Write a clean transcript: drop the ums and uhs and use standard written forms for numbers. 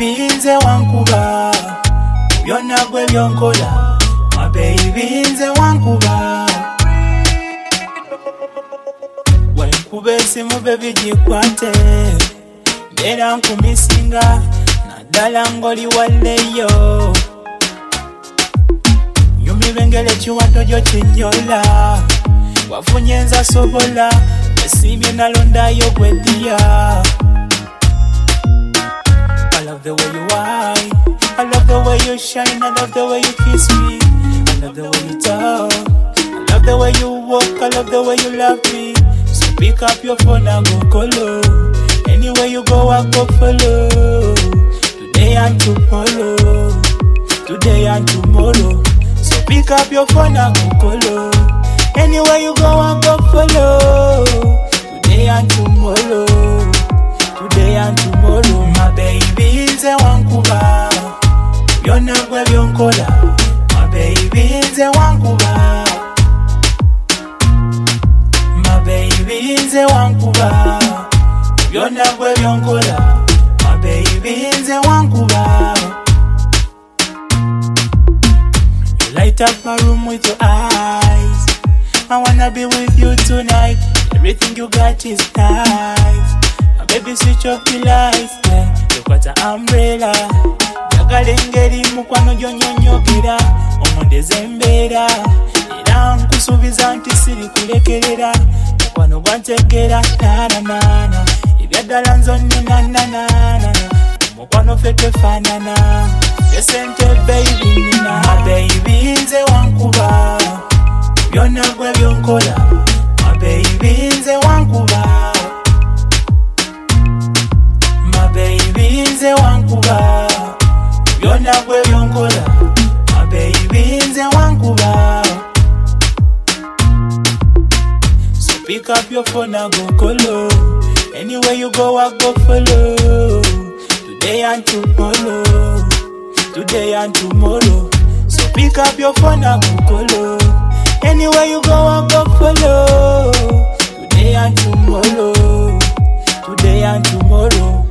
baby nze wankuba byonna gwe byonkola my baby nze wankuba wenkuba esimu baby gikwate mbeera nkumisinga naddala ng'oli walleyo nyumirwa ekiwato gyo kinyola wafunye nza sobola esimbye nalondayo gweddiya I love the way you whine, I love the way you shine, I love the way you kiss me, I love the way you talk, I love the way you walk, I love the way you love me. So pick up your phone and go colo. Anywhere you go I go follow. Today and tomorrow, today and tomorrow. So pick up your phone and go colo. Anywhere you go I go follow. Today and tomorrow, today and tomorrow. My baby nze wankuba byonna gwe byonkola my baby nze wankuba my baby nze wankuba byonna gwe byonkola my baby nze wankuba. You light up my room with your eyes, I wanna be with you tonight. Everything you got is nice. Baby switch off the lights, yeah. Look at the umbrella. Jagala engeri mukwano gyonyonyogera omondeze embeera era nkusuubiza nti sirikulekerera mukwano gwantegera nananana ebyaddala nzonni nananana mukwano ffe twefaanana esente baby nina my baby nze wankuba byonna gwe byonkola my baby nze wankuba baby nze wankuba byonna gwe byonkola my baby nze wankuba. So pick up your phone and go colo. Anywhere you go I go follow. Today and tomorrow, today and tomorrow. So pick up your phone and go colo. Anywhere you go I go follow. Today and tomorrow, today and tomorrow.